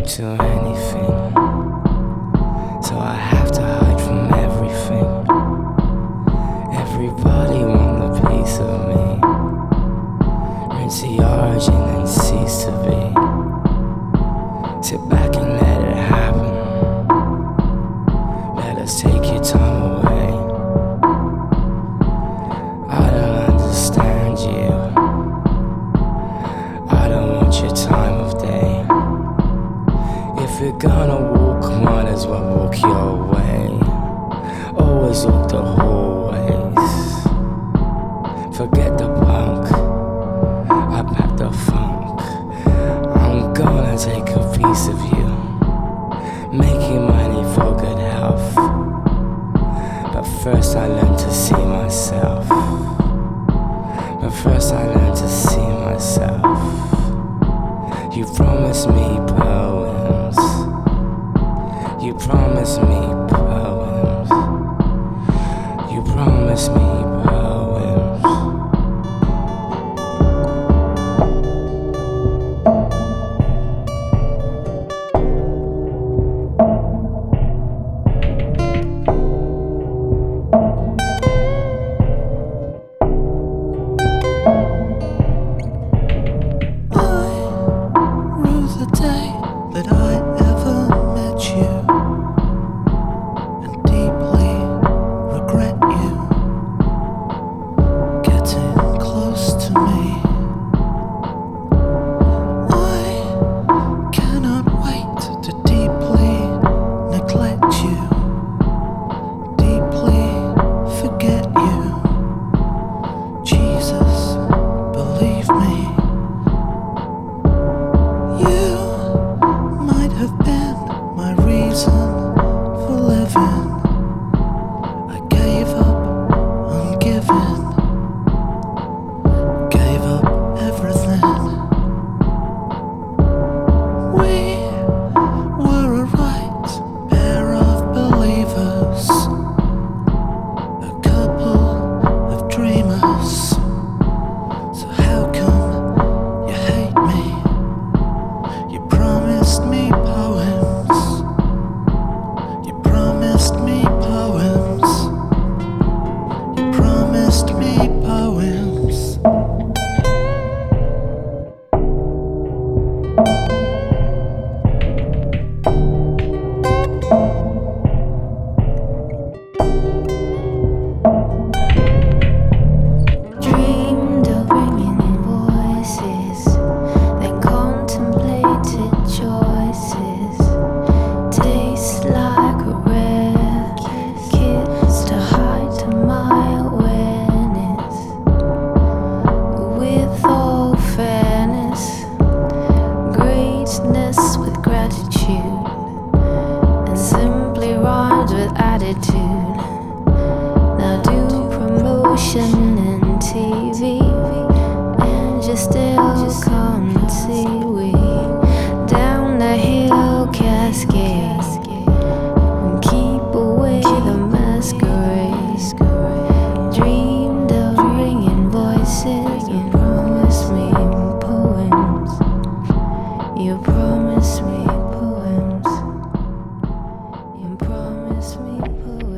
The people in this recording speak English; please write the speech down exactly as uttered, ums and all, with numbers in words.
to anything, so I have to hide from everything. Everybody want a piece of me. Rinse the origin and cease to be. Sit back and let it happen. Let us take your time away. I don't understand you. I don't want your time of day. If you're gonna walk, might as well walk your way. Always walk the hallways. Forget the punk, I pack the funk. I'm gonna take a piece of you, making money for good health. But first I learned to see myself. But first I learned to see myself. You promised me poems. You promised me poems. You promised me poems. That I ever met you, and deeply regret you getting close to me. I cannot wait to deeply neglect you, deeply forget you. Jesus, believe me. You might have been my reason for living. I gave up on giving, gave up everything. We were a right pair of believers, a couple of dreamers. So how come you hate me? You promised me poems. You promised me poems. You promised me poems. Dreamed of bringing voices, then contemplated choices. Tastes like a rare kiss to hide to my awareness. With all fairness, greatness with gratitude, and simply rhymes with attitude. Now do promotion in T V, and you still can't see we down the hill cascade, and keep away the masquerade. Dreamed of ringing voices. You promised me poems. You promised me poems. You promised me poems.